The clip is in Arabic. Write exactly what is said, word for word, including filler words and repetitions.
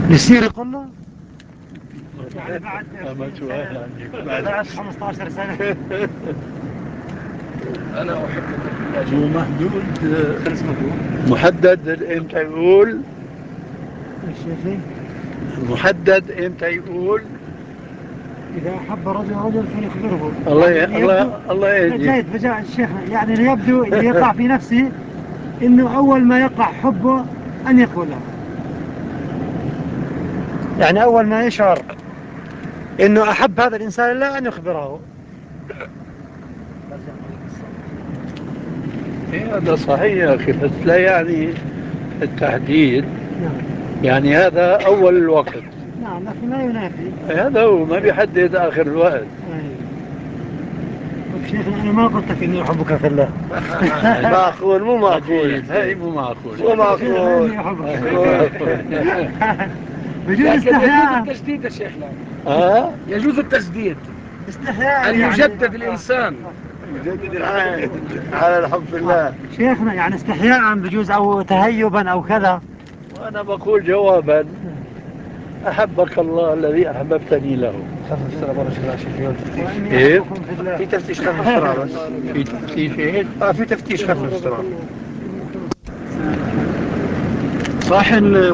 يصير يقول له يعني بعد أما سؤال عندي بعد خمسة عشر سنة. أنا أحبك في الله. مو محدود محدد إمتى يقول الشيخي محدد إمتى يقول إذا أحب رجل رجل فليخبره. الله يعني ي... الله الله يهديك. جيد فجاء الشيخ يعني يبدو يقع في نفسي إنه أول ما يقع حبه أن يقوله، يعني أول ما يشعر إنه أحب هذا الإنسان لا أن يخبره. إيه هذا صحيح يا أخي، بس لا يعني التحديد، نعم. يعني هذا أول الوقت. نعم لكن لا ينافي. هذا هو ما بيحدد آخر الوقت. شيخنا أنا ما قلت لك إني أحبك في الله. معقول مو معقول. هاي مو معقول. مو معقول. إني أحبك في معقول. الله. بجوز لكن يجوز استحياء. التجديد يا شيخنا. ها؟ يجوز التجديد استحياء أن يعني يجدد الإنسان. يجدد العهد على الحب في الله. شيخنا يعني استحياء بجوز أو تهيبا أو كذا. وأنا بقول جوابا: أحبك الله الذي أحببتني له. خفف السرعة بارك الله شيخ. وإني إيه؟ أحبكم في الله. في تفتيش خفف السرعة بس. في تفتيش إيه؟ آه في تفتيش خفف السرعة. صح.